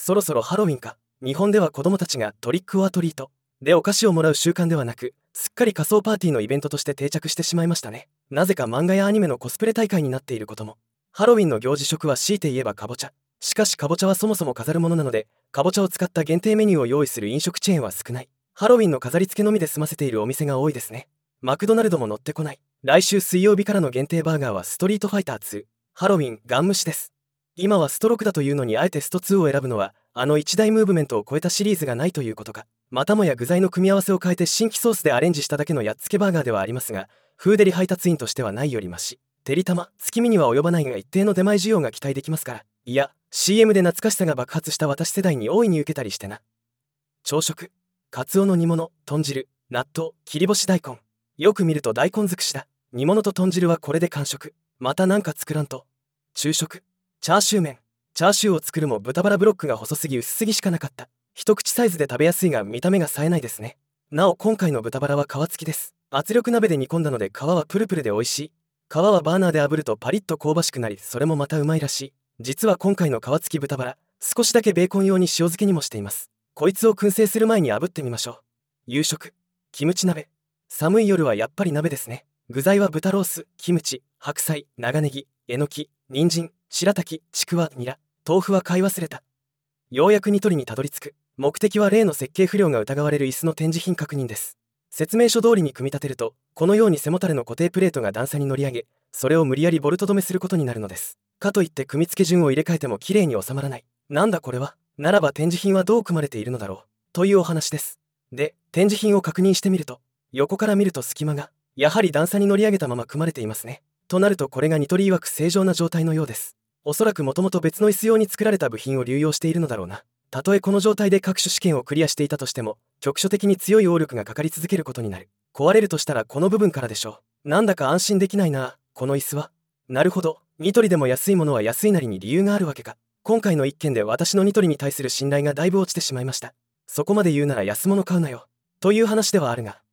そろそろハロウィンか。日本では子供たちがトリックオアトリートでお菓子をもらう習慣ではなく、すっかり仮装パーティーのイベントとして定着してしまいましたね。なぜか漫画やアニメのコスプレ大会になっていることも。ハロウィンの行事食は強いて言えばかぼちゃ。しかしかぼちゃはそもそも飾るものなので、かぼちゃを使った限定メニューを用意する飲食チェーンは少ない。ハロウィンの飾り付けのみで済ませているお店が多いですね。マクドナルドも乗ってこない。来週水曜日からの限定バーガーはストリートファイター2ハロウィンガン無視です。今はスト6だというのにあえてスト2を選ぶのは、あの一大ムーブメントを超えたシリーズがないということか。またもや具材の組み合わせを変えて新規ソースでアレンジしただけのやっつけバーガーではありますが、フーデリ配達員としてはないよりマシ。てりたま月見には及ばないが一定の出前需要が期待できますから。いや CM で懐かしさが爆発した私世代に大いに受けたりしてな。朝食カツオの煮物、豚汁、納豆、切り干し大根。よく見ると大根尽くしだ。煮物と豚汁はこれで完食。またなんか作らんと。昼食チャーシュー麺。チャーシューを作るも豚バラブロックが細すぎ薄すぎしかなかった。一口サイズで食べやすいが見た目が冴えないですね。なお今回の豚バラは皮付きです。圧力鍋で煮込んだので皮はプルプルで美味しい。皮はバーナーで炙るとパリッと香ばしくなり、それもまたうまいらしい。実は今回の皮付き豚バラ、少しだけベーコン用に塩漬けにもしています。こいつを燻製する前に炙ってみましょう。夕食キムチ鍋。寒い夜はやっぱり鍋ですね。具材は豚ロース、キムチ、白菜、長ネギ、えのき、人参、白滝、ちくわ、ニラ。豆腐は買い忘れた。ようやくニトリにたどり着く。目的は例の設計不良が疑われる椅子の展示品確認です。説明書通りに組み立てると、このように背もたれの固定プレートが段差に乗り上げ、それを無理やりボルト止めすることになるのです。かといって組み付け順を入れ替えてもきれいに収まらない。なんだこれは。ならば展示品はどう組まれているのだろう。というお話です。で、展示品を確認してみると、横から見ると隙間が、やはり段差に乗り上げたまま組まれていますね。となるとこれがニトリ曰く正常な状態のようです。おそらくもともと別の椅子用に作られた部品を流用しているのだろうな。たとえこの状態で各種試験をクリアしていたとしても、局所的に強い応力がかかり続けることになる。壊れるとしたらこの部分からでしょう。なんだか安心できないな、この椅子は。なるほど、ニトリでも安いものは安いなりに理由があるわけか。今回の一件で私のニトリに対する信頼がだいぶ落ちてしまいました。そこまで言うなら安物買うなよ。という話ではあるが。